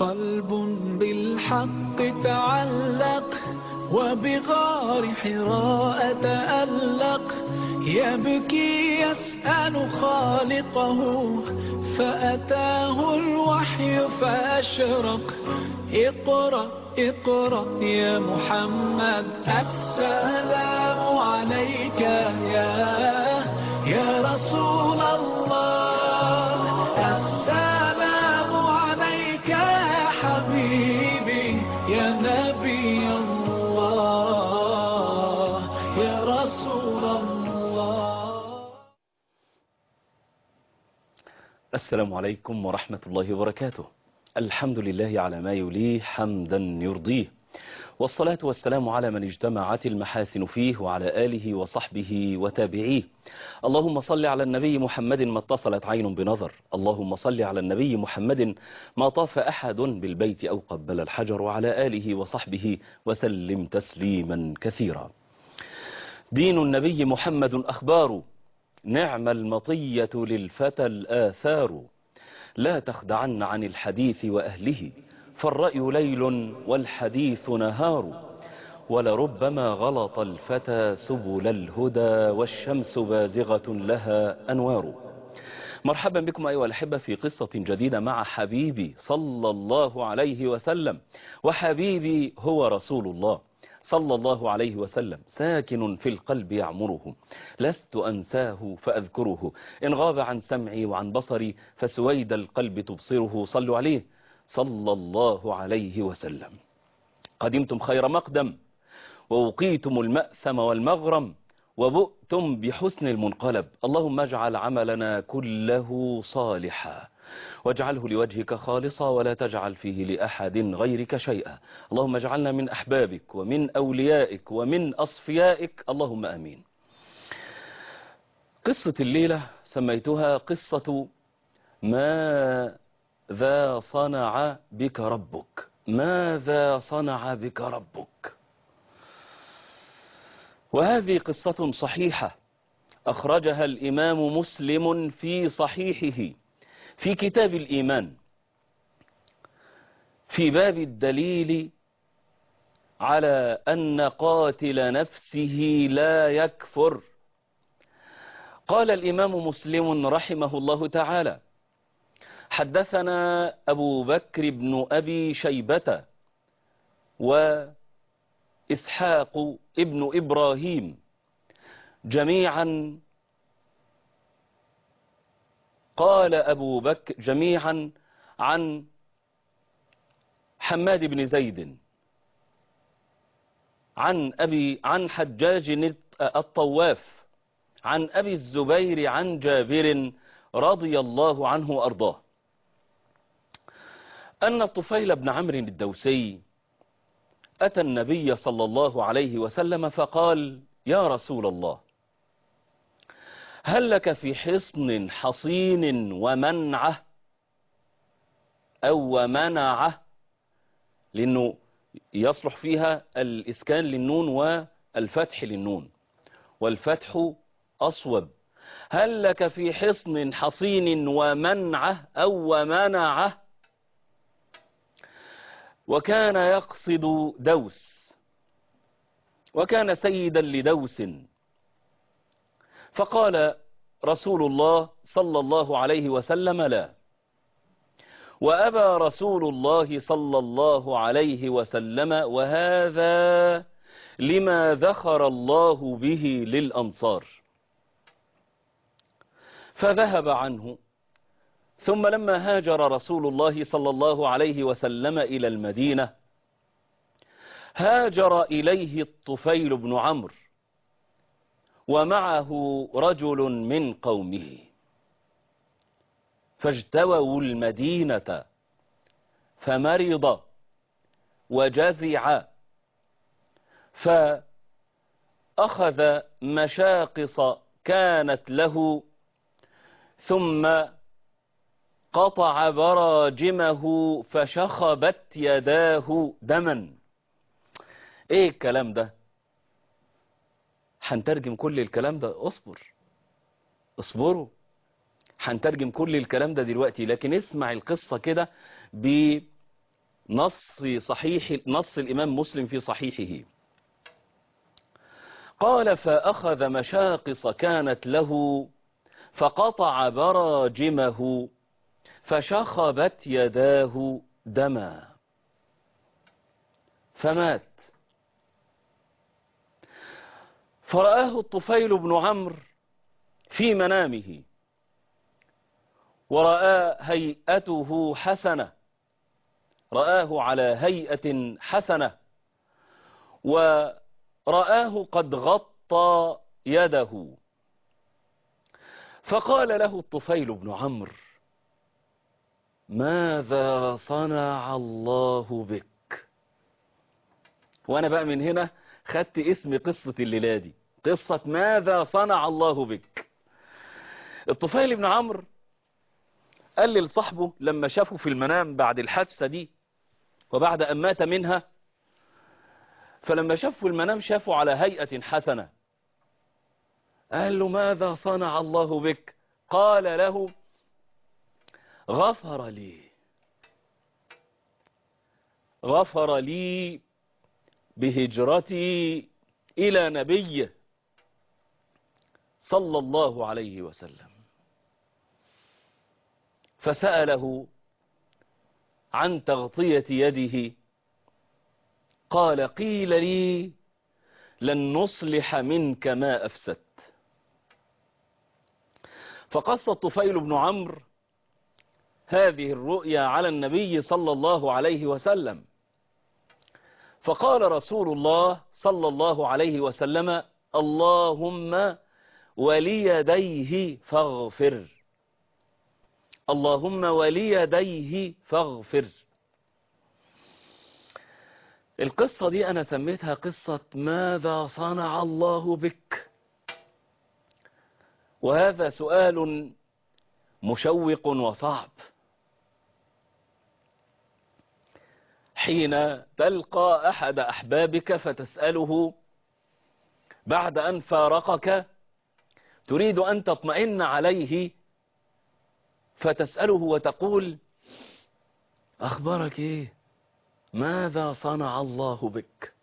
قلب بالحق تعلق وبغار حراء تألق يبكي يسأل خالقه فأتاه الوحي فأشرق اقرأ اقرأ يا محمد السلام عليك يا رسول الله السلام عليك يا حبيبي يا نبي الله يا رسول الله. السلام عليكم ورحمة الله وبركاته. الحمد لله على ما يليه حمدا يرضيه، والصلاة والسلام على من اجتمعت المحاسن فيه وعلى آله وصحبه وتابعيه. اللهم صل على النبي محمد ما اتصلت عين بنظر، اللهم صل على النبي محمد ما طاف أحد بالبيت أو قبل الحجر، وعلى آله وصحبه وسلم تسليما كثيرا. دين النبي محمد أخبار، نعم المطية للفتى الآثار. لا تخدعن عن الحديث وأهله، فالرأي ليل والحديث نهار. ولربما غلط الفتى سبل الهدى، والشمس بازغة لها أنوار. مرحبا بكم أيها الأحبة في قصة جديدة مع حبيبي صلى الله عليه وسلم. وحبيبي هو رسول الله صلى الله عليه وسلم، ساكن في القلب يعمره، لست أنساه فأذكره. إن غاب عن سمعي وعن بصري، فسويد القلب تبصره. صلوا عليه صلى الله عليه وسلم. قدمتم خير مقدم، ووقيتم المأثم والمغرم، وبؤتم بحسن المنقلب. اللهم اجعل عملنا كله صالحا، واجعله لوجهك خالصا، ولا تجعل فيه لأحد غيرك شيئا. اللهم اجعلنا من أحبابك ومن أوليائك ومن أصفيائك، اللهم آمين. قصة الليلة سميتها قصة ماذا صنع بك ربك. ماذا صنع بك ربك؟ وهذه قصة صحيحة أخرجها الإمام مسلم في صحيحه في كتاب الإيمان، في باب الدليل على أن قاتل نفسه لا يكفر. قال الإمام مسلم رحمه الله تعالى: حدثنا أبو بكر بن أبي شيبة وإسحاق ابن إبراهيم جميعا. قال أبو بكر جميعا عن حماد بن زيد عن حجاج الطواف عن أبي الزبير عن جابر رضي الله عنه وأرضاه أن الطفيل بن عمرو الدوسي أتى النبي صلى الله عليه وسلم فقال: يا رسول الله، هل لك في حصن حصين ومنعه أو ومنعه، لأنه يصلح فيها الإسكان للنون والفتح للنون، والفتح أصوب. هل لك في حصن حصين ومنعه أو ومنعه؟ وكان يقصد دوس، وكان سيدا لدوس. فقال رسول الله صلى الله عليه وسلم: لا. وأبى رسول الله صلى الله عليه وسلم، وهذا لما ذخر الله به للأنصار. فذهب عنه. ثم لما هاجر رسول الله صلى الله عليه وسلم إلى المدينة، هاجر إليه الطفيل بن عمرو ومعه رجل من قومه، فاجتووا المدينة، فمرض وجزع، فأخذ مشاقص كانت له، ثم قطع براجمه فشخبت يداه دما. ايه الكلام ده؟ هنترجم كل الكلام ده. اصبروا، هنترجم كل الكلام ده دلوقتي، لكن اسمع القصة كده نص الإمام مسلم في صحيحه. قال: فأخذ مشاقص كانت له فقطع براجمه فشخبت يداه دما فمات. فرآه الطفيل بن عمرو في منامه، ورأى هيئته حسنة، رآه على هيئة حسنة، ورآه قد غطى يده، فقال له الطفيل بن عمرو: ماذا صنع الله بك؟ وأنا بقى من هنا خدت اسم قصة الليلة دي، قصة ماذا صنع الله بك. الطفيل بن عمرو قال لصاحبه لما شافه في المنام بعد الحادثة دي وبعد أن مات منها، فلما شافه المنام شافه على هيئة حسنة، قال له: ماذا صنع الله بك؟ قال له: غفر لي بهجرتي إلى نبيه صلى الله عليه وسلم. فسأله عن تغطية يده، قال: قيل لي لن نصلح منك ما أفسدت. فقص الطفيل بن عمرو هذه الرؤيا على النبي صلى الله عليه وسلم، فقال رسول الله صلى الله عليه وسلم: اللهم وليديه فاغفر، اللهم وليديه فاغفر. القصة دي أنا سميتها قصة ماذا صنع الله بك، وهذا سؤال مشوق وصعب. حين تلقى أحد أحبابك فتسأله بعد أن فارقك، تريد أن تطمئن عليه، فتسأله وتقول: أخبرك إيه؟ ماذا صنع الله بك؟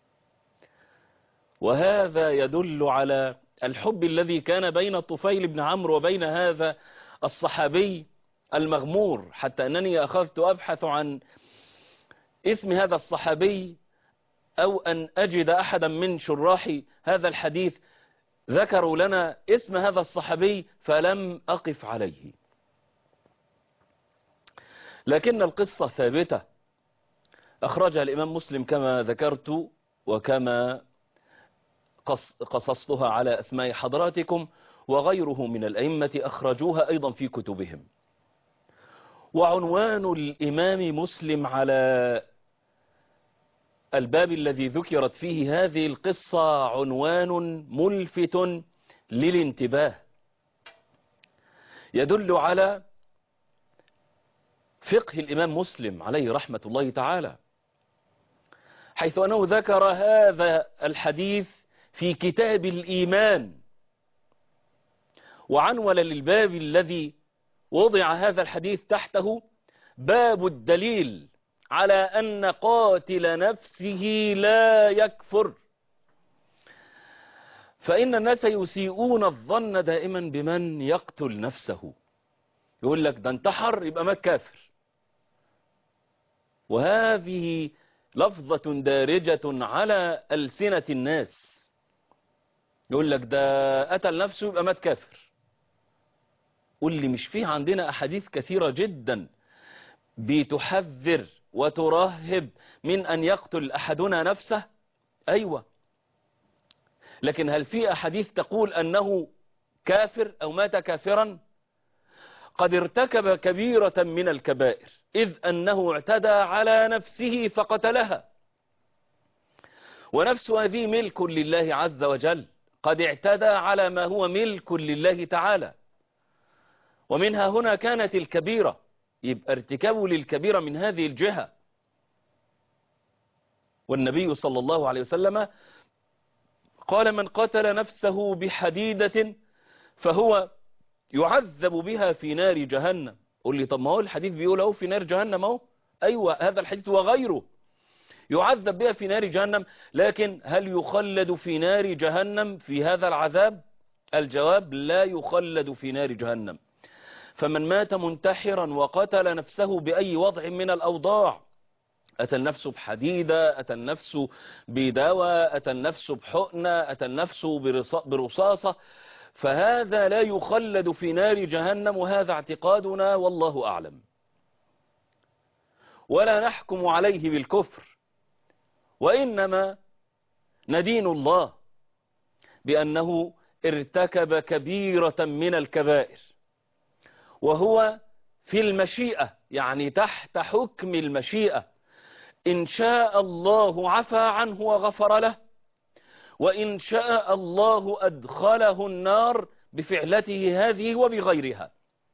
وهذا يدل على الحب الذي كان بين الطفيل بن عمرو وبين هذا الصحابي المغمور، حتى أنني أخذت أبحث عن اسم هذا الصحابي أو أن أجد أحدا من شراح هذا الحديث ذكروا لنا اسم هذا الصحابي فلم أقف عليه، لكن القصة ثابتة، أخرجها الإمام مسلم كما ذكرت وكما قصصتها على أسماء حضراتكم، وغيره من الأئمة أخرجوها أيضا في كتبهم. وعنوان الإمام مسلم على الباب الذي ذكرت فيه هذه القصة عنوان ملفت للانتباه، يدل على فقه الإمام مسلم عليه رحمة الله تعالى، حيث أنه ذكر هذا الحديث في كتاب الإيمان، وعنون للباب الذي وضع هذا الحديث تحته باب الدليل على أن قاتل نفسه لا يكفر. فإن الناس يسيئون الظن دائما بمن يقتل نفسه، يقول لك ده انتحر يبقى مات كافر، وهذه لفظة دارجة على ألسنة الناس، يقول لك ده قتل نفسه يبقى مات كافر. قل لي مش فيه عندنا أحاديث كثيرة جدا بتحذر وترهب من أن يقتل أحدنا نفسه؟ أيوة، لكن هل في أحاديث تقول أنه كافر أو مات كافرا؟ قد ارتكب كبيرة من الكبائر، إذ أنه اعتدى على نفسه فقتلها، ونفس هذه ملك لله عز وجل، قد اعتدى على ما هو ملك لله تعالى، ومنها هنا كانت الكبيرة، يبقى ارتكابه للكبيرة من هذه الجهة. والنبي صلى الله عليه وسلم قال: من قتل نفسه بحديدة فهو يعذب بها في نار جهنم. قل لي طب ما هو الحديث بيقول اهو في نار جهنم اهو، أيوة هذا الحديث وغيره يعذب بها في نار جهنم، لكن هل يخلد في نار جهنم في هذا العذاب؟ الجواب لا يخلد في نار جهنم. فمن مات منتحرا وقتل نفسه بأي وضع من الأوضاع، أتى النفس بحديدة، أتى النفس بدواء، أتى النفس بحقنة، أتى النفس برصاصة، فهذا لا يخلد في نار جهنم، وهذا اعتقادنا والله أعلم. ولا نحكم عليه بالكفر، وإنما ندين الله بأنه ارتكب كبيرة من الكبائر، وهو في المشيئة، يعني تحت حكم المشيئة. إن شاء الله عفى عنه وغفر له، وإن شاء الله أدخله النار بفعلته هذه وبغيرها.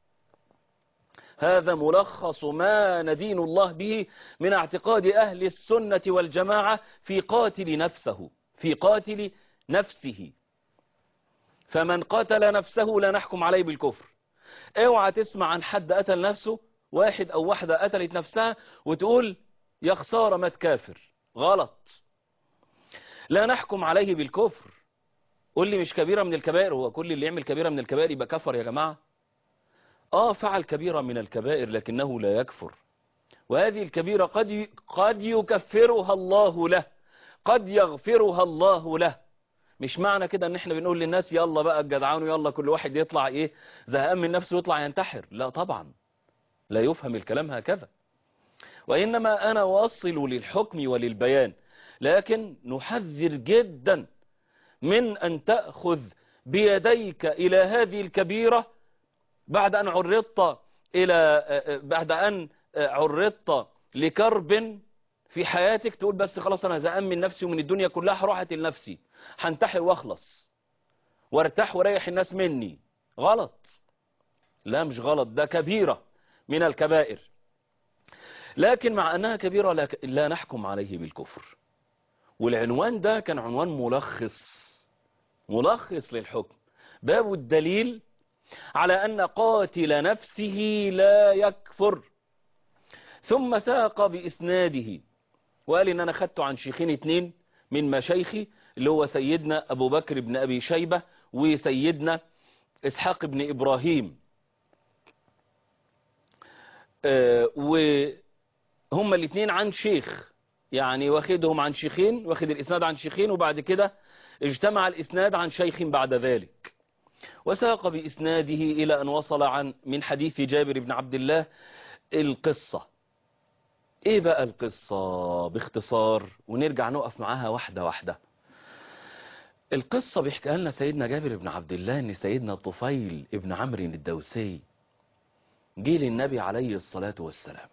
هذا ملخص ما ندين الله به من اعتقاد أهل السنة والجماعة في قاتل نفسه، في قاتل نفسه. فمن قتل نفسه لا نحكم عليه بالكفر. اوعى تسمع عن حد قتل نفسه، واحد أو واحدة قتلت نفسها، وتقول يا خسارة مات كافر. غلط، لا نحكم عليه بالكفر. قول لي مش كبيرة من الكبائر، هو كل اللي يعمل كبيرة من الكبائر يبقى كفر يا جماعة؟ فعل كبيرة من الكبائر لكنه لا يكفر، وهذه الكبيرة قد يكفرها الله له، قد يغفرها الله له. مش معنى كده ان احنا بنقول للناس يلا بقى الجدعان ويلا كل واحد يطلع زهقان من نفسه يطلع ينتحر. لا طبعا، لا يفهم الكلام هكذا، وإنما أنا واصل للحكم وللبيان، لكن نحذر جدا من أن تأخذ بيديك إلى هذه الكبيرة بعد أن عرضت لكرب في حياتك، تقول بس خلاص أنا زهقان من نفسي ومن الدنيا كلها، هروح أقتل نفسي، هنتحر واخلص وارتاح وريح الناس مني. غلط، لا مش غلط، ده كبيرة من الكبائر، لكن مع أنها كبيرة لا نحكم عليه بالكفر. والعنوان ده كان عنوان ملخص للحكم، باب الدليل على أن قاتل نفسه لا يكفر. ثم ساق بإسناده وقال إن أنا خدته عن شيخين اتنين من مشايخي، اللي هو سيدنا أبو بكر بن أبي شيبة وسيدنا إسحاق بن إبراهيم، وهم الاثنين عن شيخ، يعني واخدهم عن شيخين، واخد الإسناد عن شيخين، وبعد كده اجتمع الإسناد عن شيخ بعد ذلك. وساق بإسناده إلى أن وصل من حديث جابر بن عبد الله القصة. إيه بقى القصة باختصار، ونرجع نقف معاها واحدة واحدة. القصة بيحكيها لنا سيدنا جابر بن عبد الله ان سيدنا طفيل ابن عمرو الدوسي جه للنبي عليه الصلاة والسلام،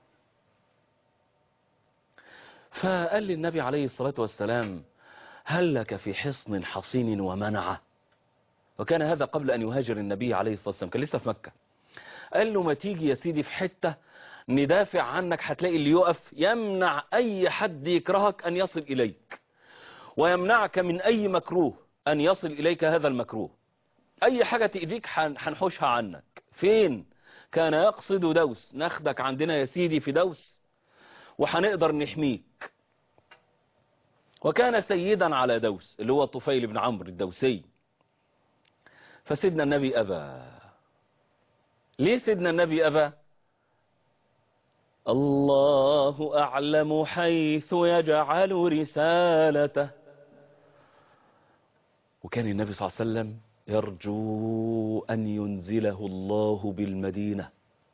فقال للنبي عليه الصلاة والسلام هل لك في حصن حصين ومنعه؟ وكان هذا قبل أن يهاجر النبي عليه الصلاة والسلام، كان لسه في مكة. قال له ما تيجي يا سيدي في حتة ندافع عنك، هتلاقي اللي يقف يمنع أي حد يكرهك أن يصل إليك، ويمنعك من أي مكروه أن يصل إليك هذا المكروه. أي حاجة تأذيك هنحوشها عنك. فين؟ كان يقصد دوس، ناخدك عندنا يا سيدي في دوس وهنقدر نحميك. وكان سيدا على دوس اللي هو طفيل بن عمرو الدوسي. فسيدنا النبي أبى. ليه سيدنا النبي أبى؟ الله أعلم حيث يجعل رسالته. وكان النبي صلى الله عليه وسلم يرجو أن ينزله الله بالمدينة،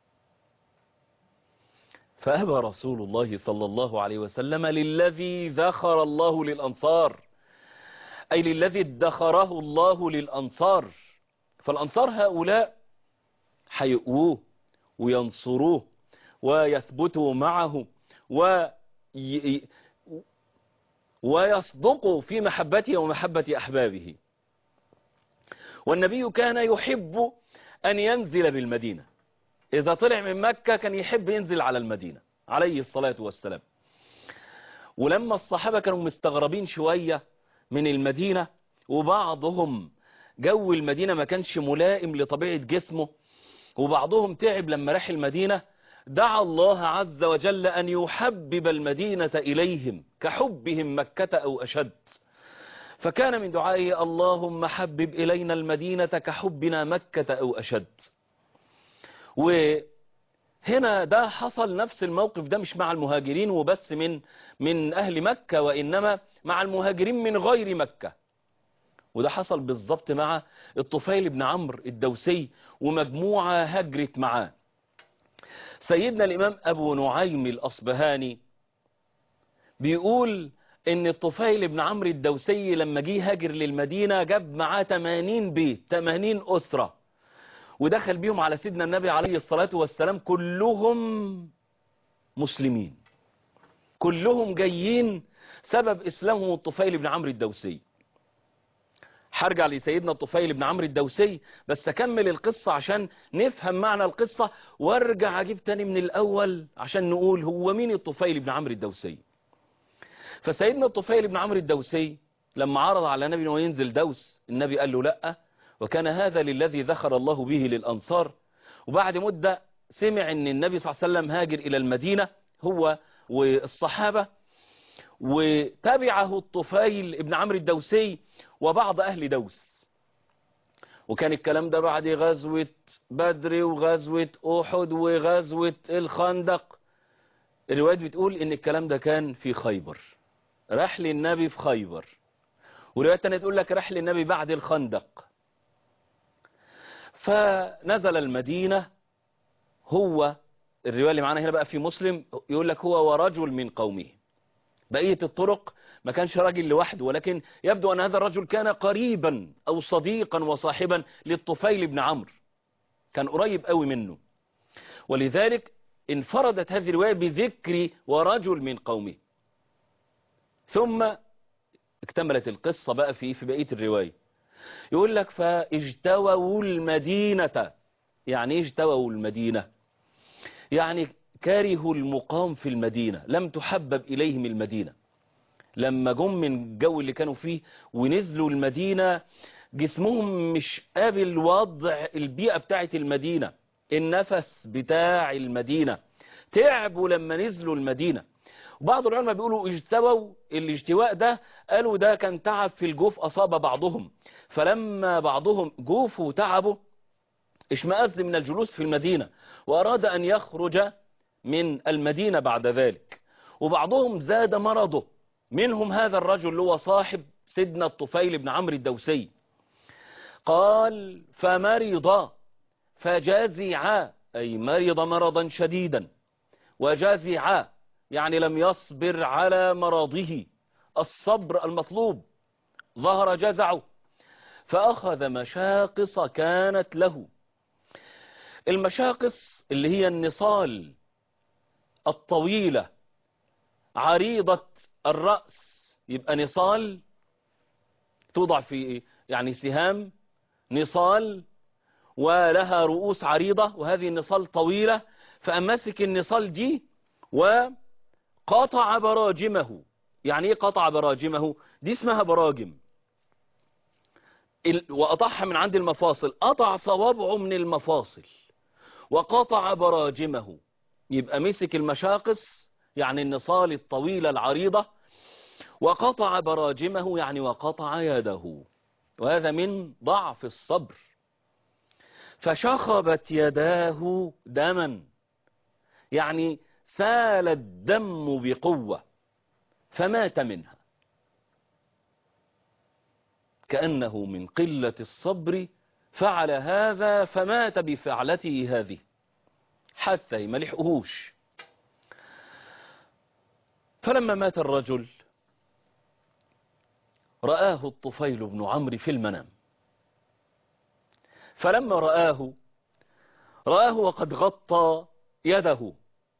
فأبى رسول الله صلى الله عليه وسلم للذي ذخر الله للأنصار، أي للذي ادخره الله للأنصار. فالأنصار هؤلاء حيقوه وينصروه ويثبتوا معه ويصدقوا في محبته ومحبة أحبابه. والنبي كان يحب أن ينزل بالمدينة، إذا طلع من مكة كان يحب ينزل على المدينة عليه الصلاة والسلام. ولما الصحابة كانوا مستغربين شوية من المدينة، وبعضهم جو المدينة ما كانش ملائم لطبيعة جسمه، وبعضهم تعب لما راح المدينة، دعا الله عز وجل أن يحبب المدينة إليهم كحبهم مكة أو أشد، فكان من دعائه اللهم حبب إلينا المدينة كحبنا مكة أو أشد. وهنا ده حصل نفس الموقف ده مش مع المهاجرين وبس من أهل مكة، وإنما مع المهاجرين من غير مكة. وده حصل بالضبط مع الطفيل بن عمرو الدوسي ومجموعة هجرت معاه. سيدنا الإمام أبو نعيم الأصبهاني بيقول إن الطفيل بن عمرو الدوسي لما جه هاجر للمدينة جاب معاه 80 بيت، 80 أسرة، ودخل بيهم على سيدنا النبي عليه الصلاة والسلام كلهم مسلمين، كلهم جايين سبب إسلامهم الطفيل بن عمرو الدوسي. هرجع لسيدنا الطفيل بن عمرو الدوسي بس أكمل القصة عشان نفهم معنى القصة، وارجع أجيب تاني من الأول عشان نقول هو مين الطفيل بن عمرو الدوسي. فسيدنا الطفيل بن عمرو الدوسي لما عرض على النبي أنه ينزل دوس، النبي قال له لأ، وكان هذا للذي ذخر الله به للأنصار. وبعد مدة سمع أن النبي صلى الله عليه وسلم هاجر إلى المدينة هو والصحابة، وتبعه الطفيل بن عمرو الدوسي وبعض أهل دوس. وكان الكلام ده بعد غزوة بدر وغزوة أحد وغزوة الخندق. الروايات بتقول ان الكلام ده كان في خيبر، رحل النبي في خيبر. وروايات تانية تقول لك رحل النبي بعد الخندق. فنزل المدينة هو، الرواية اللي معانا هنا بقى في مسلم يقول لك هو ورجل من قومه. بقية الطرق ما كانش راجل لوحده، ولكن يبدو أن هذا الرجل كان قريبا أو صديقا وصاحبا للطفيل بن عمرو، كان قريب قوي منه، ولذلك انفردت هذه الرواية بذكر ورجل من قومه. ثم اكتملت القصة بقى في بقية الرواية. يقول لك فاجتووا المدينة. يعني ايه اجتووا المدينة؟ يعني كارهوا المقام في المدينة، لم تحبب إليهم المدينة. لما جم من الجو اللي كانوا فيه ونزلوا المدينة جسمهم مش قابل وضع البيئة بتاعت المدينة، النفس بتاع المدينة، تعبوا لما نزلوا المدينة. وبعض العلماء بيقولوا اجتووا، الاجتواء ده قالوا ده كان تعب في الجوف أصاب بعضهم، فلما بعضهم جوفه وتعبوا اشمأز من الجلوس في المدينة وأراد أن يخرج من المدينة بعد ذلك. وبعضهم زاد مرضه، منهم هذا الرجل اللي هو صاحب سيدنا الطفيل بن عمرو الدوسي. قال فمرض فجازع، أي مرض مرضا شديدا، وجازع يعني لم يصبر على مرضه الصبر المطلوب، ظهر جزعه، فأخذ مشاقص كانت له. المشاقص اللي هي النصال الطويلة عريضة الرأس، يبقى نصال توضع في يعني سهام نصال ولها رؤوس عريضة، وهذه النصال طويلة، فأمسك النصال دي وقطع براجمه. يعني ايه قطع براجمه؟ دي اسمها براجم، وقطعها من عند المفاصل، قطع صوابعه من المفاصل وقطع براجمه. يبقى مسك المشاقص يعني النصال الطويلة العريضة، وقطع براجمه يعني وقطع يده، وهذا من ضعف الصبر. فشخبت يداه دما، يعني سال الدم بقوة، فمات منها، كأنه من قلة الصبر فعل هذا فمات بفعلته هذه، حتى ما لحقهوش. فلما مات الرجل رآه الطفيل بن عمرو في المنام، فلما رآه وقد غطى يده،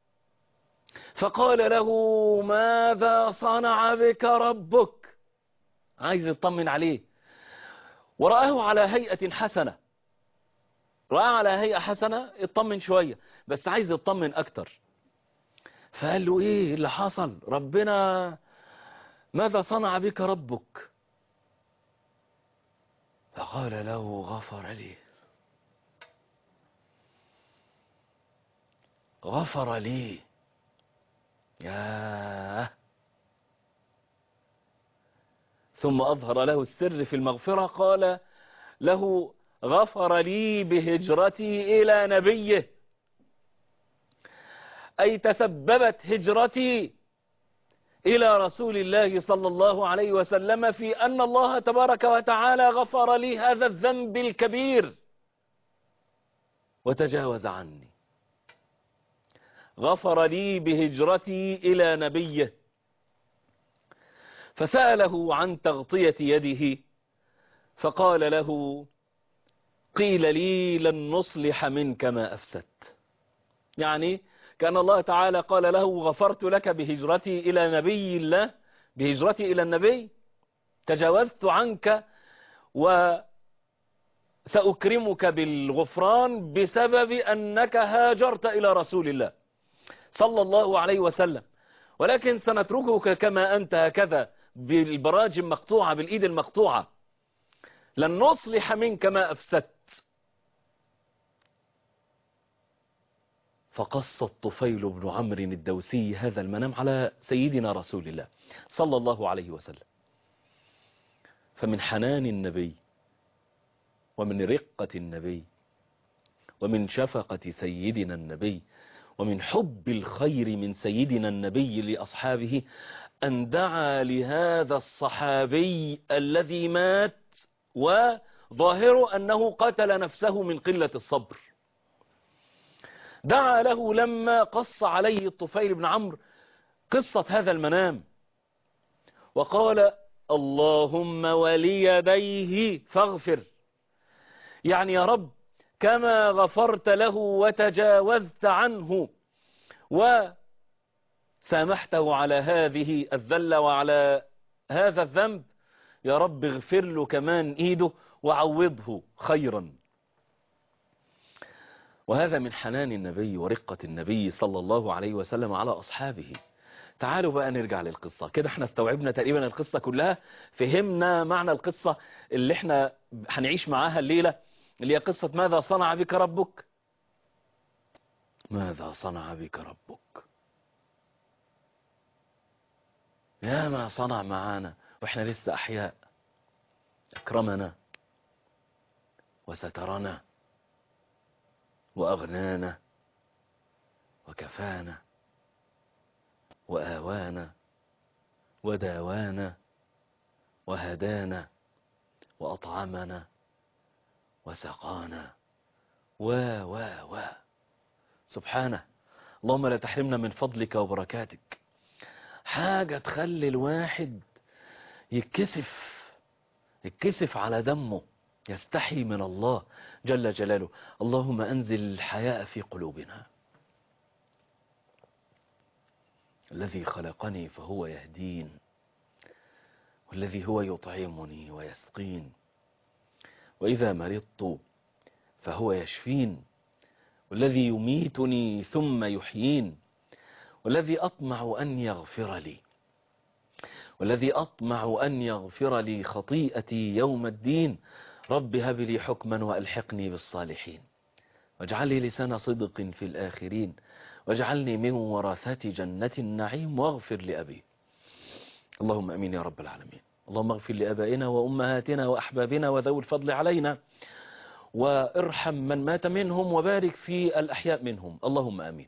فقال له ماذا صنع بك ربك؟ عايز يطمن عليه، ورآه على هيئة حسنة، رآه على هيئة حسنة اطمن شوية، بس عايز يطمن أكتر. فقال له ايه اللي حصل؟ ربنا ماذا صنع بك ربك؟ فقال له غفر لي، غفر لي. ياه. ثم أظهر له السر في المغفرة، قال له غفر لي بهجرتي إلى نبيه، أي تسببت هجرتي إلى رسول الله صلى الله عليه وسلم في أن الله تبارك وتعالى غفر لي هذا الذنب الكبير وتجاوز عني. غفر لي بهجرتي إلى نبيه. فسأله عن تغطية يده فقال له قيل لي لن نصلح منك ما أفسدت. يعني كان الله تعالى قال له غفرت لك بهجرتي إلى نبي الله، بهجرتي إلى النبي تجاوزت عنك وسأكرمك بالغفران بسبب أنك هاجرت إلى رسول الله صلى الله عليه وسلم، ولكن سنتركك كما أنت هكذا بالبراجم مقطوعة، بالإيد المقطوعة، لن نصلح منك ما أفسدت. فقص الطفيل بن عمرو الدوسي هذا المنام على سيدنا رسول الله صلى الله عليه وسلم. فمن حنان النبي ومن رقة النبي ومن شفقة سيدنا النبي ومن حب الخير من سيدنا النبي لأصحابه أن دعا لهذا الصحابي الذي مات وظاهر أنه قتل نفسه من قلة الصبر، دعا له لما قص عليه الطفيل بن عمرو قصة هذا المنام وقال اللهم وليديه فاغفر، يعني يا رب كما غفرت له وتجاوزت عنه وسامحته على هذه الذلة وعلى هذا الذنب، يا رب اغفر له كمان ايده وعوضه خيرا. وهذا من حنان النبي ورقة النبي صلى الله عليه وسلم على أصحابه. تعالوا بقى نرجع للقصة كده. احنا استوعبنا تقريبا القصة كلها، فهمنا معنى القصة اللي احنا هنعيش معاها الليلة، اللي هي قصة ماذا صنع بك ربك. ماذا صنع بك ربك؟ يا ما صنع معانا واحنا لسه أحياء. أكرمنا وسترنا وأغنانا وكفانا وآوانا وداوانا وهدانا وأطعمنا وسقانا و سبحانه. اللهم لا تحرمنا من فضلك وبركاتك. حاجة تخلي الواحد يتكسف على دمه، يستحي من الله جل جلاله. اللهم أنزل الحياء في قلوبنا. الذي خلقني فهو يهدين، والذي هو يطعمني ويسقين، وإذا مرضت فهو يشفين، والذي يميتني ثم يحيين، والذي أطمع أن يغفر لي، والذي أطمع أن يغفر لي خطيئتي يوم الدين. رب هب لي حكما وألحقني بالصالحين، واجعل لي لسان صدق في الآخرين، واجعلني من ورثة جنة النعيم، واغفر لأبي. اللهم أمين يا رب العالمين. اللهم اغفر لأبائنا وأمهاتنا وأحبابنا وذوي الفضل علينا، وارحم من مات منهم، وبارك في الأحياء منهم. اللهم أمين.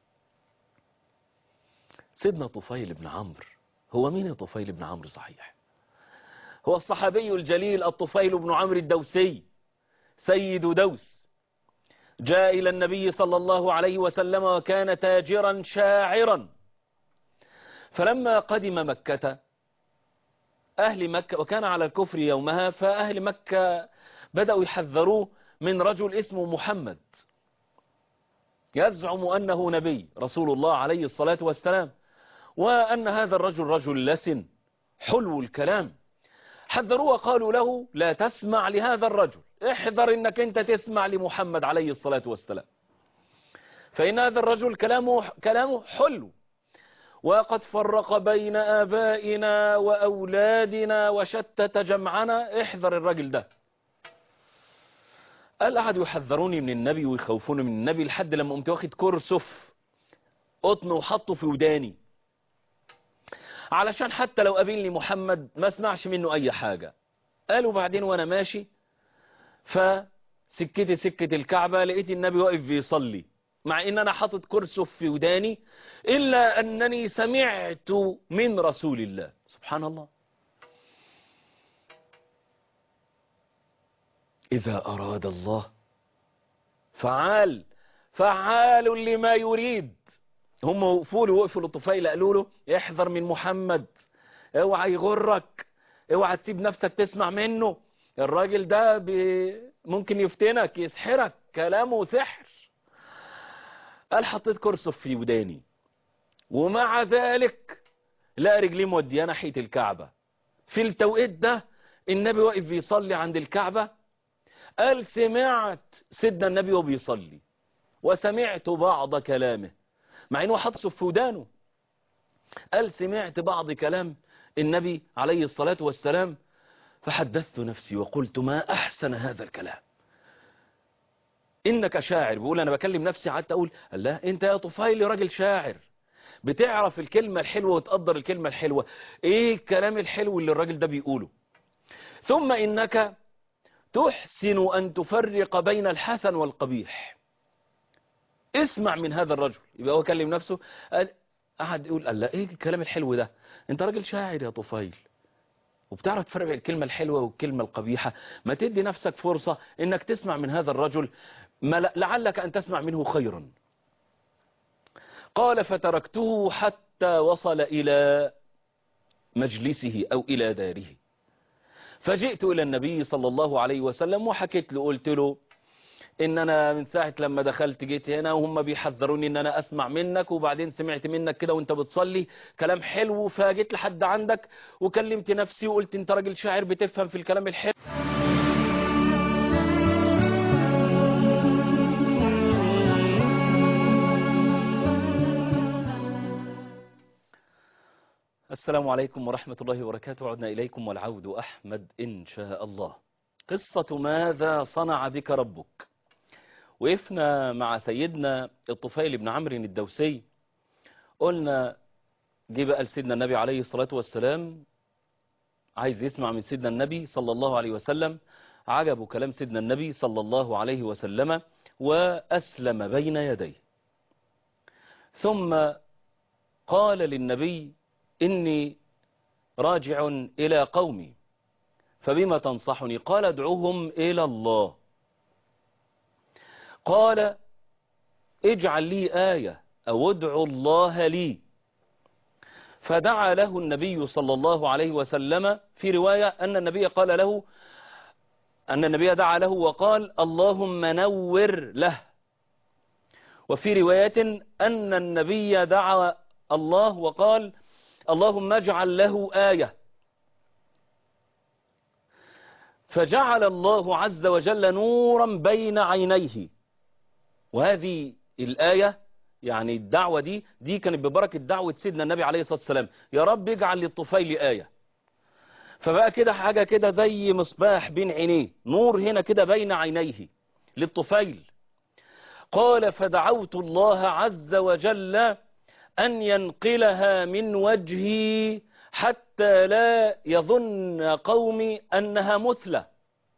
سيدنا طفيل بن عمرو، هو مين طفيل بن عمرو صحيح؟ هو الصحابي الجليل الطفيل بن عمرو الدوسي سيد دوس، جاء إلى النبي صلى الله عليه وسلم وكان تاجرا شاعرا. فلما قدم مكة أهل مكة، وكان على الكفر يومها، فأهل مكة بدأوا يحذروه من رجل اسمه محمد يزعم أنه نبي رسول الله عليه الصلاة والسلام، وأن هذا الرجل رجل لسن حلو الكلام. حذروه وقالوا له لا تسمع لهذا الرجل، احذر انك انت تسمع لمحمد عليه الصلاة والسلام، فإن هذا الرجل كلامه حلو، وقد فرق بين آبائنا وأولادنا وشتت جمعنا، احذر الرجل ده. قال قعدوا يحذروني من النبي ويخوفوني من النبي لحد لما قمت واخد كرسف قطن وحطه في وداني علشان حتى لو قابلني محمد ما اسمعش منه اي حاجة. قالوا بعدين وانا ماشي فسكتي سكة الكعبة لقيت النبي واقف بيصلي مع ان انا حاطط كرسف في وداني، الا انني سمعت من رسول الله. سبحان الله. اذا اراد الله فعال لما يريد. هم وقفوا للطفيل قالوا له احذر من محمد، اوعى يغرك، اوعى تسيب نفسك تسمع منه، الراجل ده ممكن يفتنك يسحرك، كلامه سحر. قال حطيت كرسف في وداني ومع ذلك لا رجلي موديه ناحيه الكعبة. في التوقيت ده النبي واقف بيصلي عند الكعبة. قال سمعت سيدنا النبي وبيصلي وسمعت بعض كلامه مع انه حط في ودانه. قال سمعت بعض كلام النبي عليه الصلاة والسلام فحدثت نفسي وقلت ما أحسن هذا الكلام، إنك شاعر. بقول أنا بكلم نفسي، قعدت أقول الله أنت يا طفيلي راجل شاعر بتعرف الكلمة الحلوة وتقدر الكلمة الحلوة، إيه الكلام الحلو اللي الراجل ده بيقوله؟ ثم إنك تحسن أن تفرق بين الحسن والقبيح، اسمع من هذا الرجل. يبقى هو كلم نفسه، قعد يقول الله ايه الكلام الحلو ده، انت راجل شاعر يا طفيل وبتعرف تفرق بين الكلمة الحلوة والكلمة القبيحة، ما تدي نفسك فرصة انك تسمع من هذا الرجل، ما لعلك ان تسمع منه خيرا. قال فتركته حتى وصل الى مجلسه او الى داره، فجئت الى النبي صلى الله عليه وسلم وحكيت له، قلت له ان انا من ساعة لما دخلت جيت هنا وهم بيحذروني ان انا اسمع منك، وبعدين سمعت منك كده وانت بتصلي كلام حلو، فجيت لحد عندك وكلمت نفسي وقلت انت راجل شاعر بتفهم في الكلام الحلو. السلام عليكم ورحمة الله وبركاته. عدنا إليكم والعود أحمد إن شاء الله. قصة ماذا صنع بك ربك. وقفنا مع سيدنا الطفيل بن عمرو الدوسي، قلنا جه بقى لسيدنا النبي عليه الصلاة والسلام عايز يسمع من سيدنا النبي صلى الله عليه وسلم، عجبه كلام سيدنا النبي صلى الله عليه وسلم وأسلم بين يديه. ثم قال للنبي إني راجع إلى قومي فبما تنصحني؟ قال ادعوهم إلى الله. قال اجعل لي آية أو ادعو الله لي. فدعا له النبي صلى الله عليه وسلم، في رواية أن النبي قال له، أن النبي دعا له وقال اللهم نور له. وفي رواية أن النبي دعا الله وقال اللهم اجعل له آية. فجعل الله عز وجل نورا بين عينيه. وهذه الآية يعني الدعوة دي كانت ببركة دعوة سيدنا النبي عليه الصلاة والسلام، يا رب اجعل للطفيل آية. فبقى كده حاجة كده زي مصباح بين عينيه، نور هنا كده بين عينيه للطفيل. قال فدعوت الله عز وجل أن ينقلها من وجهي حتى لا يظن قومي أنها مثلة.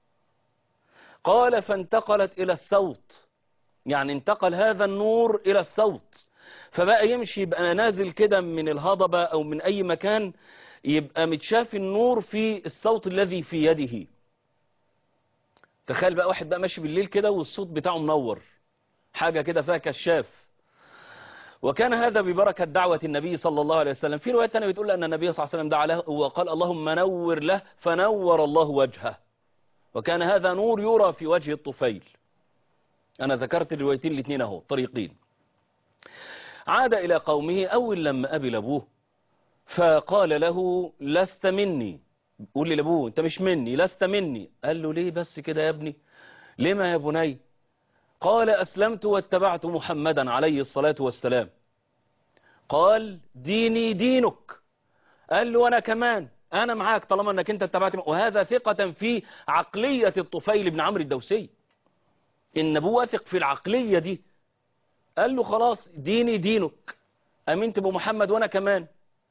قال فانتقلت إلى الصوت، يعني انتقل هذا النور إلى الصوت، فبقى يمشي يبقى نازل كده من الهضبة أو من أي مكان، يبقى متشاف النور في الصوت الذي في يده. تخيل بقى واحد بقى ماشي بالليل كده والصوت بتاعه منور، حاجة كده فيها كشاف. وكان هذا ببركة دعوة النبي صلى الله عليه وسلم. في رواية تانية بتقول أن النبي صلى الله عليه وسلم دعا له وقال اللهم نور له فنور الله وجهه، وكان هذا نور يرى في وجه الطفيل. أنا ذكرت الروايتين الاثنين اهو طريقين. عاد إلى قومه، أول لما قابل أبوه فقال له لست مني، قول لي لأبوه أنت مش مني، لست مني. قال له ليه بس كده يا ابني، لما يا بني؟ قال أسلمت واتبعت محمدا عليه الصلاة والسلام. قال ديني دينك. قال له أنا كمان أنا معاك طالما أنك أنت اتبعت. وهذا ثقة في عقلية الطفيل بن عمرو الدوسي، إن أبوه واثق في العقلية دي. قال له خلاص ديني دينك. أمنت بمحمد وأنا كمان.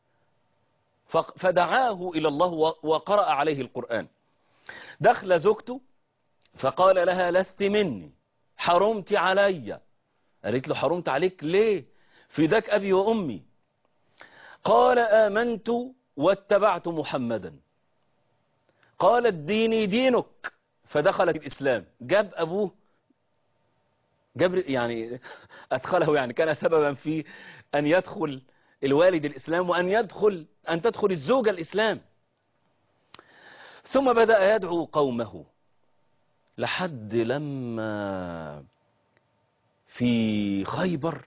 فدعاه إلى الله وقرأ عليه القرآن. دخل زوجته فقال لها لست مني، حرمت علي. قالت له حرمت عليك ليه؟ فداك أبي وأمي. قال آمنت واتبعت محمدا. قالت ديني دينك، فدخلت الإسلام. جاب أبوه، جاب يعني أدخله، يعني كان سببا في أن يدخل الوالد الإسلام وأن تدخل الزوجة الإسلام. ثم بدأ يدعو قومه لحد لما في خيبر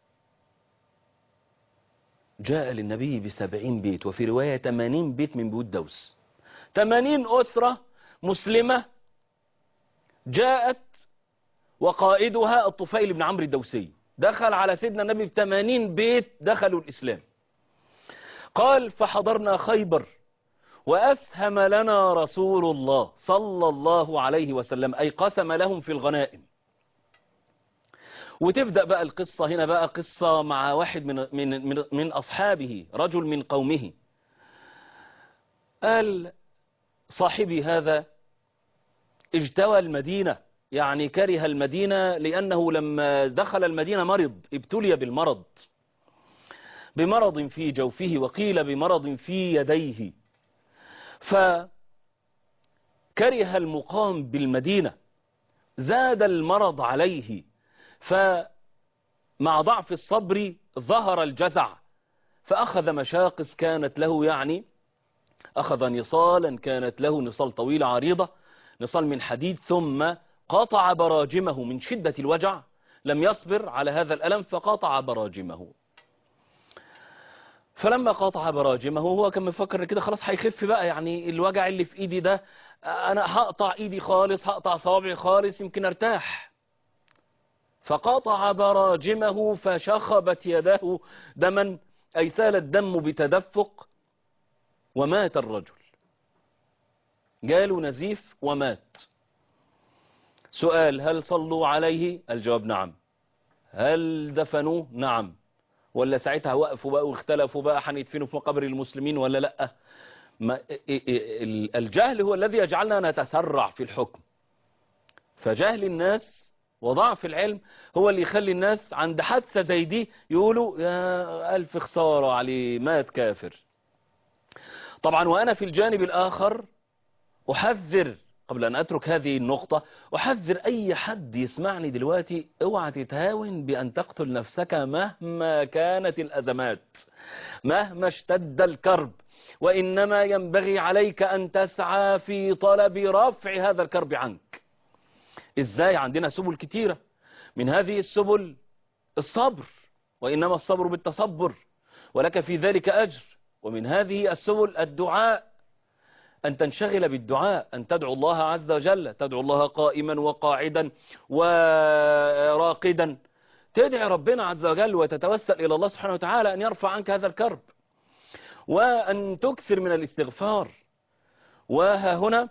جاء للنبي ب70 بيت، وفي رواية 80 بيت من بيوت دوس. 80 أسرة مسلمة جاءت، وقائدها الطفيل بن عمرو الدوسي. دخل على سيدنا النبي ب80 بيت دخلوا الإسلام. قال فحضرنا خيبر وأسهم لنا رسول الله صلى الله عليه وسلم، أي قسم لهم في الغنائم. وتبدأ بقى القصة هنا، بقى قصة مع واحد من أصحابه، رجل من قومه. قال صاحبي هذا اجتوى المدينة، يعني كره المدينة، لأنه لما دخل المدينة مرض، ابتلي بالمرض، بمرض في جوفه، وقيل بمرض في يديه، فكره المقام بالمدينة، زاد المرض عليه، فمع ضعف الصبر ظهر الجزع، فأخذ مشاقص كانت له، يعني أخذ نصالا كانت له، نصال طويلة عريضة، نصال من حديد، ثم قطع براجمه من شدة الوجع، لم يصبر على هذا الألم فقطع براجمه. فلما قطع براجمه هو كان مفكر كده خلاص هيخف بقى، يعني الوجع اللي في ايدي ده انا هقطع ايدي خالص، هقطع صوابعي خالص يمكن ارتاح. فقطع براجمه فشخبت يداه دما، أي سال الدم بتدفق، ومات الرجل، جاله نزيف ومات. سؤال: هل صلوا عليه؟ الجواب نعم. هل دفنوه؟ نعم. ولا ساعتها وقفوا بقى واختلفوا بقى هندفنوا في مقابر المسلمين ولا لا؟ الجهل هو الذي يجعلنا نتسرع في الحكم. فجهل الناس وضعف العلم هو اللي يخلي الناس عند حادثة زي دي يقولوا يا ألف خسارة عليه، مات كافر. طبعا وأنا في الجانب الآخر أحذر، قبل أن أترك هذه النقطة، أحذر أي حد يسمعني دلوقتي: اوعى تتهاون بأن تقتل نفسك مهما كانت الأزمات، مهما اشتد الكرب، وإنما ينبغي عليك أن تسعى في طلب رفع هذا الكرب عنك. إزاي؟ عندنا سبل كتيرة، من هذه السبل الصبر، وإنما الصبر بالتصبر، ولك في ذلك أجر. ومن هذه السبل الدعاء، أن تنشغل بالدعاء، أن تدعو الله عز وجل، تدعو الله قائما وقاعدا وراقدا، تدعي ربنا عز وجل وتتوسل إلى الله سبحانه وتعالى أن يرفع عنك هذا الكرب، وأن تكثر من الاستغفار. وها هنا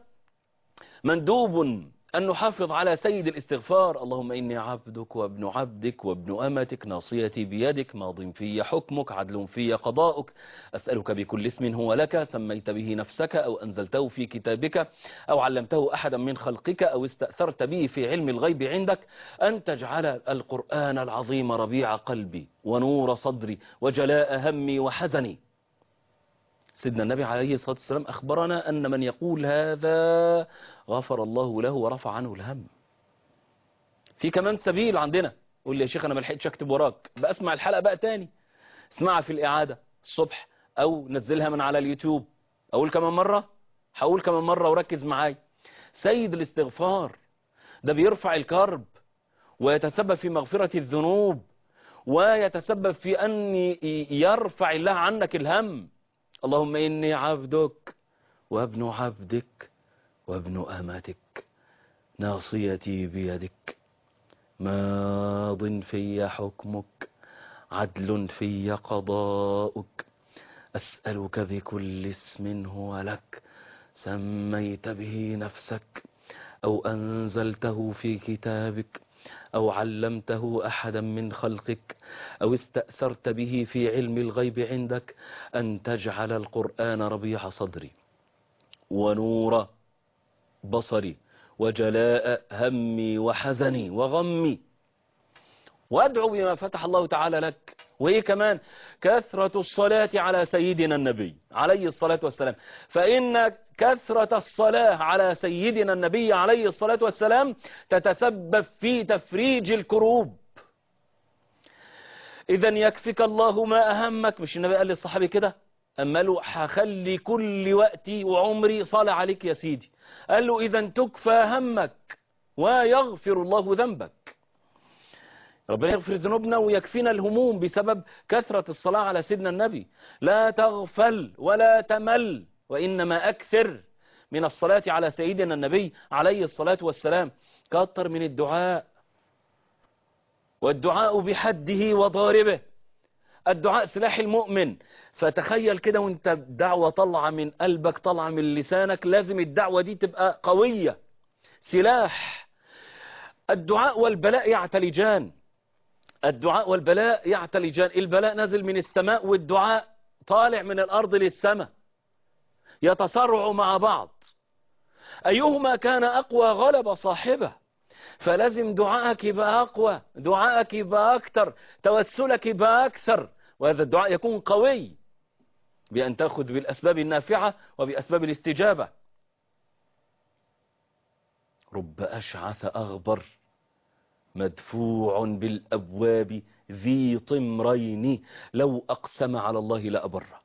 مندوب أن نحافظ على سيد الاستغفار: اللهم إني عبدك وابن عبدك وابن أمتك، ناصيتي بيدك، ماض في حكمك، عدل في قضاؤك، أسألك بكل اسم هو لك سميت به نفسك أو أنزلته في كتابك أو علمته أحدا من خلقك أو استأثرت به في علم الغيب عندك، أن تجعل القرآن العظيم ربيع قلبي ونور صدري وجلاء همي وحزني. سيدنا النبي عليه الصلاة والسلام أخبرنا أن من يقول هذا غفر الله له ورفع عنه الهم. في كمان سبيل عندنا: قول لي يا شيخ أنا ما لحقتش أكتب وراك، بقى اسمع الحلقة بقى تاني، اسمعها في الإعادة الصبح، أو نزلها من على اليوتيوب. أقول كمان مرة، هقول كمان مرة وركز معاي: سيد الاستغفار ده بيرفع الكرب، ويتسبب في مغفرة الذنوب، ويتسبب في أن يرفع الله عنك الهم. اللهم إني عبدك وابن عبدك وابن أمتك، ناصيتي بيدك، ماض في حكمك، عدل في قضاؤك، أسألك بكل اسم هو لك سميت به نفسك أو أنزلته في كتابك أو علمته أحدا من خلقك أو استأثرت به في علم الغيب عندك أن تجعل القرآن ربيع صدري ونور بصري وجلاء همي وحزني وغمي. وادعو بما فتح الله تعالى لك. وإيه كمان؟ كثرة الصلاة على سيدنا النبي عليه الصلاة والسلام، فإن كثرة الصلاة على سيدنا النبي عليه الصلاة والسلام تتسبب في تفريج الكروب. إذا يكفك الله ما أهمك. مش النبي قال للصحابي كده؟ أما له هخلي كل وقتي وعمري صالح عليك يا سيدي. قال له إذا تكفى همك ويغفر الله ذنبك. ربنا يغفر ذنوبنا ويكفينا الهموم بسبب كثرة الصلاة على سيدنا النبي. لا تغفل ولا تمل، وإنما أكثر من الصلاة على سيدنا النبي عليه الصلاة والسلام. كتر من الدعاء، والدعاء بحده وضاربه. الدعاء سلاح المؤمن. فتخيل كده وانت الدعوة طلع من قلبك طلع من لسانك، لازم الدعوة دي تبقى قوية، سلاح. الدعاء والبلاء يعتلجان. الدعاء والبلاء يعتلجان. البلاء نازل من السماء والدعاء طالع من الأرض للسماء، يتصارع مع بعض. أيهما كان أقوى غلب صاحبه. فلازم دعائك يبقى أقوى، دعائك يبقى أكثر، توسلك يبقى أكثر. وهذا الدعاء يكون قوي بأن تأخذ بالأسباب النافعة وبأسباب الاستجابة. رب أشعث أغبر مدفوع بالأبواب ذي طمرين لو أقسم على الله لأبره.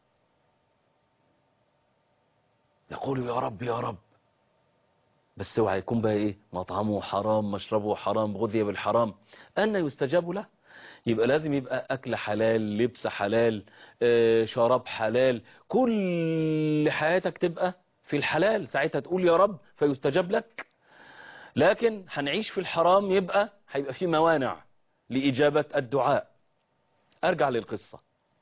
يقول يا رب يا رب، بس اوعى يكون بقى ايه؟ مطعمه حرام، مشربه حرام، غذي بالحرام، أن يستجاب له. يبقى لازم يبقى أكل حلال، لبس حلال، شراب حلال، كل حياتك تبقى في الحلال، ساعتها تقول يا رب فيستجاب لك. لكن هنعيش في الحرام يبقى هيبقى في موانع لإجابة الدعاء. أرجع للقصة.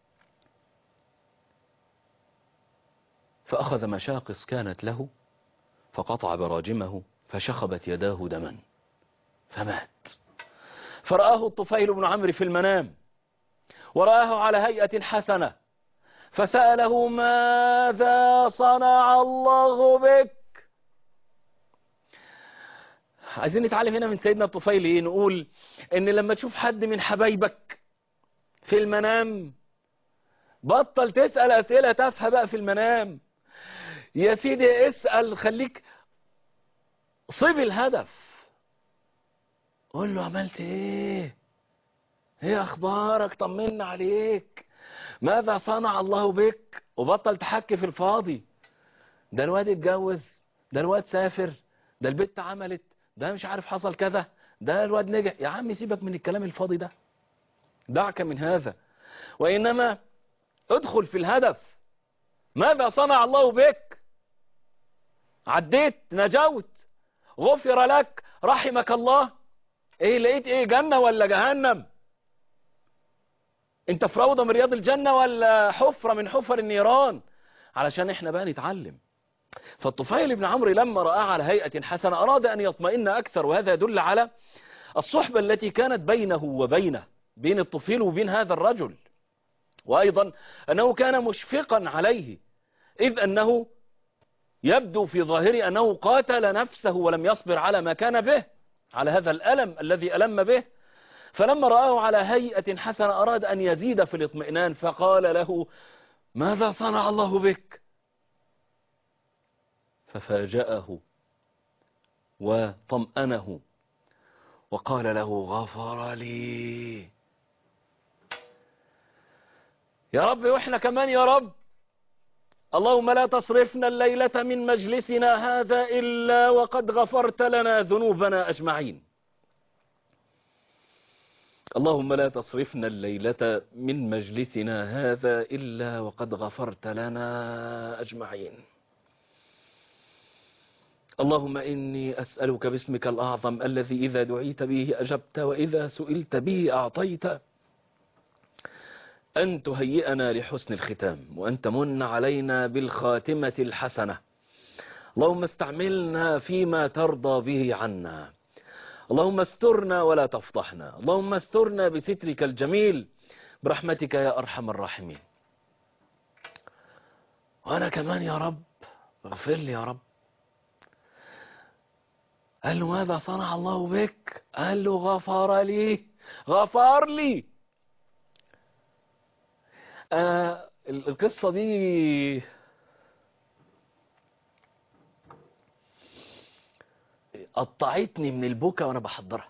فأخذ مشاقص كانت له فقطع براجمه فشخبت يداه دما فمات. فرآه الطفيل بن عمرو في المنام ورآه على هيئة حسنة فسأله ماذا صنع الله بك؟ عايزين نتعلم هنا من سيدنا الطفيل ايه؟ نقول ان لما تشوف حد من حبايبك في المنام بطل تسأل أسئلة تافهة بقى في المنام يا سيدي. اسأل، خليك صيب الهدف. قول له عملت ايه؟ ايه اخبارك؟ طمنا عليك. ماذا صنع الله بك؟ وبطل تحكي في الفاضي. ده الواد اتجوز، ده الواد سافر، ده البت عملت، ده مش عارف حصل كذا، ده الواد نجح. يا عم سيبك من الكلام الفاضي ده، دعك من هذا، وإنما ادخل في الهدف. ماذا صنع الله بك؟ عديت، نجوت، غفر لك، رحمك الله. ايه لقيت؟ ايه جنة ولا جهنم؟ انت في روضة من رياض الجنة ولا حفرة من حفر النيران؟ علشان احنا بقى نتعلم. فالطفيل بن عمرو لما رآه على هيئة حسنة أراد أن يطمئن أكثر، وهذا يدل على الصحبة التي كانت بينه وبينه، بين الطفيل وبين هذا الرجل، وأيضا أنه كان مشفقا عليه، إذ أنه يبدو في ظاهره أنه قاتل نفسه ولم يصبر على ما كان به، على هذا الألم الذي ألم به. فلما رآه على هيئة حسنة أراد أن يزيد في الاطمئنان فقال له ماذا صنع الله بك؟ ففاجأه وطمأنه وقال له غفر لي. يا رب وإحنا كمان يا رب. اللهم لا تصرفنا الليلة من مجلسنا هذا إلا وقد غفرت لنا ذنوبنا أجمعين. اللهم لا تصرفنا الليلة من مجلسنا هذا إلا وقد غفرت لنا أجمعين. اللهم إني أسألك باسمك الأعظم الذي إذا دعيت به أجبت وإذا سئلت به أعطيت أن تهيئنا لحسن الختام وأن تمن علينا بالخاتمة الحسنة. اللهم استعملنا فيما ترضى به عنا. اللهم استرنا ولا تفضحنا، اللهم استرنا بسترك الجميل برحمتك يا أرحم الراحمين. وأنا كمان يا رب اغفر لي يا رب. قال له ماذا صنع الله بك؟ قال له غفر لي، غفر لي. القصة دي قطعتني من البكا وأنا بحضرها.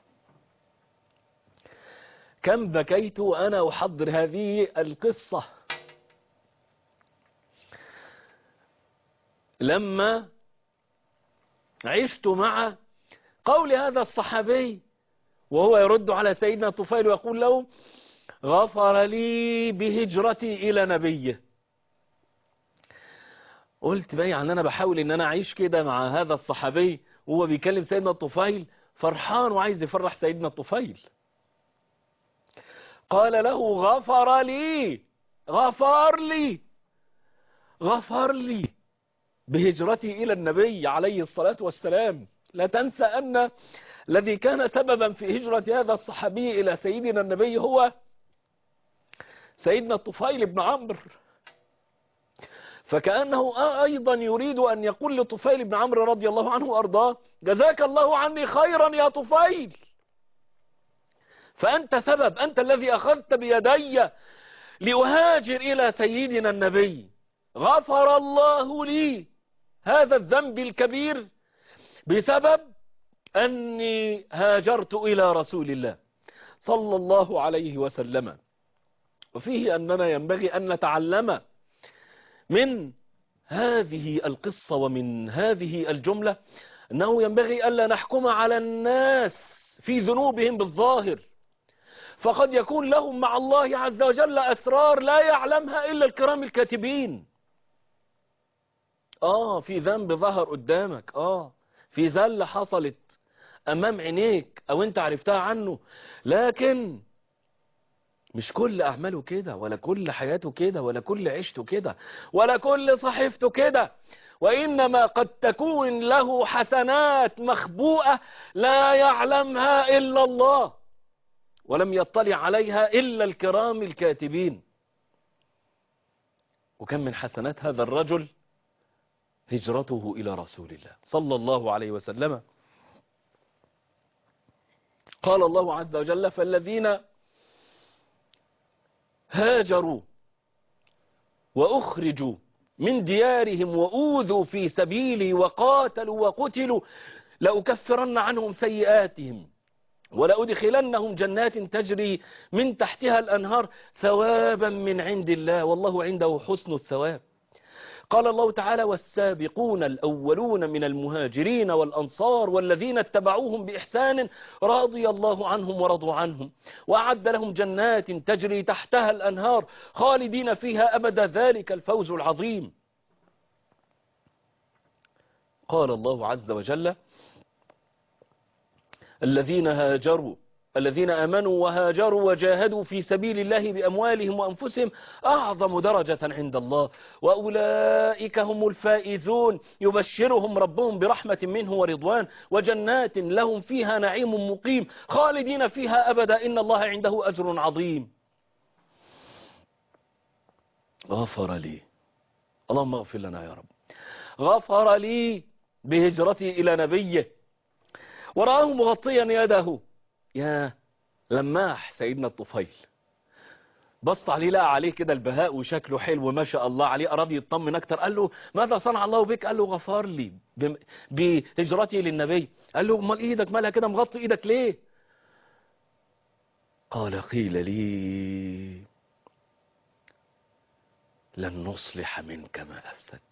كم بكيت وأنا أحضر هذه القصة لما عشت مع قول هذا الصحابي وهو يرد على سيدنا طفيل ويقول له غفر لي بهجرتي إلى نبيه. قلت بقى يعني أنا بحاول إن أنا أعيش كده مع هذا الصحابي وهو بيكلم سيدنا الطفيل فرحان وعايز يفرح سيدنا الطفيل. قال له غفر لي، غفر لي، غفر لي بهجرتي إلى النبي عليه الصلاة والسلام. لا تنسى أن الذي كان سببا في هجرة هذا الصحابي إلى سيدنا النبي هو سيدنا الطفيل بن عمرو. فكأنه أيضا يريد أن يقول لطفيل بن عمرو رضي الله عنه وأرضاه جزاك الله عني خيرا يا طفيل، فأنت سبب، أنت الذي أخذت بيدي لأهاجر إلى سيدنا النبي. غفر الله لي هذا الذنب الكبير بسبب أني هاجرت إلى رسول الله صلى الله عليه وسلم. وفيه أننا ينبغي أن نتعلم من هذه القصة ومن هذه الجملة أنه ينبغي ألا نحكم على الناس في ذنوبهم بالظاهر، فقد يكون لهم مع الله عز وجل أسرار لا يعلمها إلا الكرام الكاتبين. في ذنب ظهر قدامك، في زلة حصلت أمام عينيك أو أنت عرفتها عنه، لكن مش كل أعماله كده، ولا كل حياته كده، ولا كل عيشته كده، ولا كل صحيفته كده، وإنما قد تكون له حسنات مخبوءة لا يعلمها إلا الله ولم يطلع عليها إلا الكرام الكاتبين. وكم من حسنات هذا الرجل هجرته إلى رسول الله صلى الله عليه وسلم. قال الله عز وجل فالذين هاجروا وأخرجوا من ديارهم وأوذوا في سبيلي وقاتلوا وقتلوا لأكفرن عنهم سيئاتهم ولأدخلنهم جنات تجري من تحتها الأنهار ثوابا من عند الله والله عنده حسن الثواب. قال الله تعالى والسابقون الأولون من المهاجرين والأنصار والذين اتبعوهم بإحسان رضي الله عنهم ورضوا عنهم وأعد لهم جنات تجري تحتها الأنهار خالدين فيها أبدا ذلك الفوز العظيم. قال الله عز وجل الذين آمنوا وهاجروا وجاهدوا في سبيل الله بأموالهم وأنفسهم أعظم درجة عند الله وأولئك هم الفائزون يبشرهم ربهم برحمة منه ورضوان وجنات لهم فيها نعيم مقيم خالدين فيها أبدا إن الله عنده أجر عظيم. غفر لي، اللهم اغفر لنا يا رب. غفر لي بهجرتي إلى نبيه ورآه مغطيا يده. يا لماح سيدنا الطفيل بص عليه لقى عليه كده البهاء وشكله حلو ما شاء الله عليه، أراد يطمن أكتر. قال له ماذا صنع الله بك؟ قال له غفر لي بهجرتي للنبي. قال له امال ايدك مالها كده مغطي ايدك ليه؟ قال قيل لي لن نصلح منك ما أفسدت.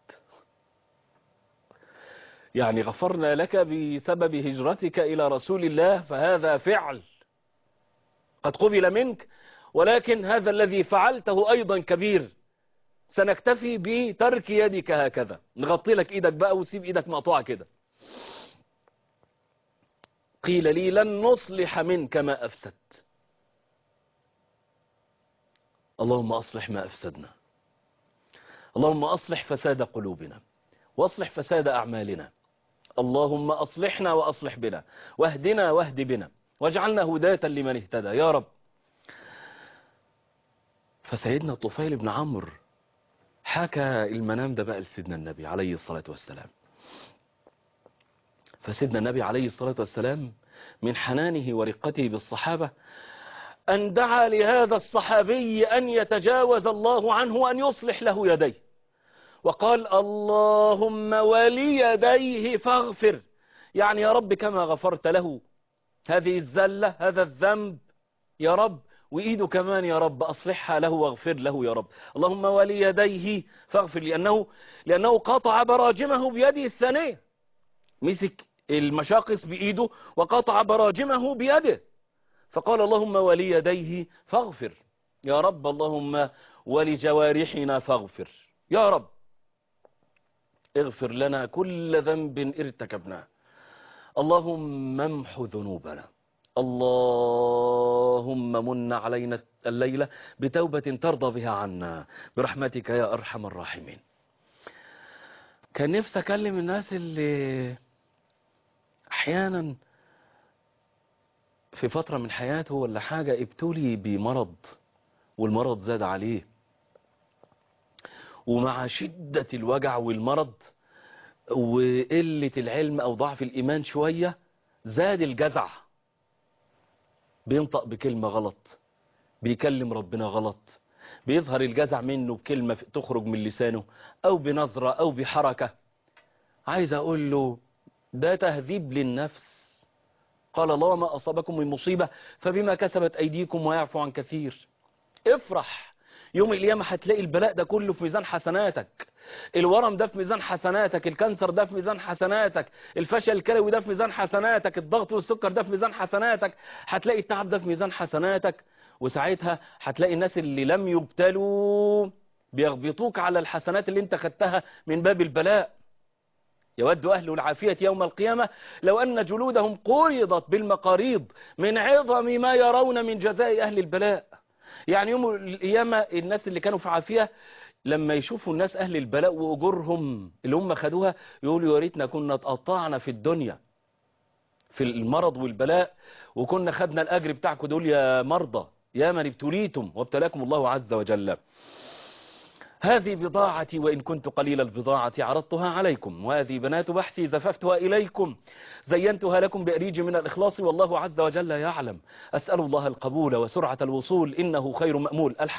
يعني غفرنا لك بسبب هجرتك إلى رسول الله فهذا فعل قد قبل منك، ولكن هذا الذي فعلته أيضا كبير. سنكتفي بترك يدك هكذا، نغطي لك إيدك بقى وسيب إيدك مقطوعة كده. قيل لي لن نصلح منك ما أفسدت. اللهم أصلح ما أفسدنا، اللهم أصلح فساد قلوبنا واصلح فساد أعمالنا، اللهم أصلحنا وأصلح بنا، واهدنا واهد بنا، واجعلنا هداة لمن اهتدى يا رب. فسيدنا طفيل بن عمرو حكى المنام ده بقى لسيدنا النبي عليه الصلاة والسلام. فسيدنا النبي عليه الصلاة والسلام من حنانه ورقته بالصحابة أن دعا لهذا الصحابي أن يتجاوز الله عنه وأن يصلح له يديه، وقال اللهم وليديه فاغفر، يعني يا رب كما غفرت له هذه الزلة هذا الذنب يا رب، وإيده كمان يا رب أصلحها له واغفر له يا رب. اللهم وليديه فاغفر، لأنه قطع براجمه بيده الثانية، مسك المشاقص بإيده وقطع براجمه بيده، فقال اللهم وليديه فاغفر يا رب، اللهم ولجوارحنا فاغفر يا رب، اغفر لنا كل ذنب ارتكبناه، اللهم امح ذنوبنا، اللهم من علينا الليلة بتوبة ترضى بها عنا برحمتك يا أرحم الراحمين. كان نفسي أكلم الناس اللي أحيانا في فترة من حياته ولا حاجة ابتلي بمرض والمرض زاد عليه، ومع شدة الوجع والمرض وقلة العلم أو ضعف الإيمان شوية زاد الجزع، بينطق بكلمة غلط، بيكلم ربنا غلط، بيظهر الجزع منه بكلمة تخرج من لسانه أو بنظرة أو بحركة. عايز أقول له ده تهذيب للنفس. قال الله ما أصابكم من مصيبة فبما كسبت أيديكم ويعفو عن كثير. افرح، يوم القيامة هتلاقي البلاء ده كله في ميزان حسناتك، الورم ده في ميزان حسناتك، الكانسر ده في ميزان حسناتك، الفشل الكلوي ده في ميزان حسناتك، الضغط والسكر ده في ميزان حسناتك، هتلاقي التعب ده في ميزان حسناتك. وساعتها هتلاقي الناس اللي لم يبتلوا بيغبطوك على الحسنات اللي انت خدتها من باب البلاء. يود أهل العافية يوم القيامة لو أن جلودهم قرضت بالمقاريض من عظم ما يرون من جزاء أهل البلاء. يعني يوم القيامة الناس اللي كانوا في عافية لما يشوفوا الناس أهل البلاء وأجورهم اللي هم خدوها يقولوا يا ريتنا كنا اتقطعنا في الدنيا في المرض والبلاء وكنا خدنا الأجر بتاعكم دول يا مرضى يا من ابتليتم وابتلاكم الله عز وجل. هذه بضاعتي وإن كنت قليل البضاعة عرضتها عليكم، وهذه بنات بحثي زففتها إليكم، زينتها لكم بأريج من الإخلاص والله عز وجل يعلم. أسأل الله القبول وسرعة الوصول إنه خير مأمول.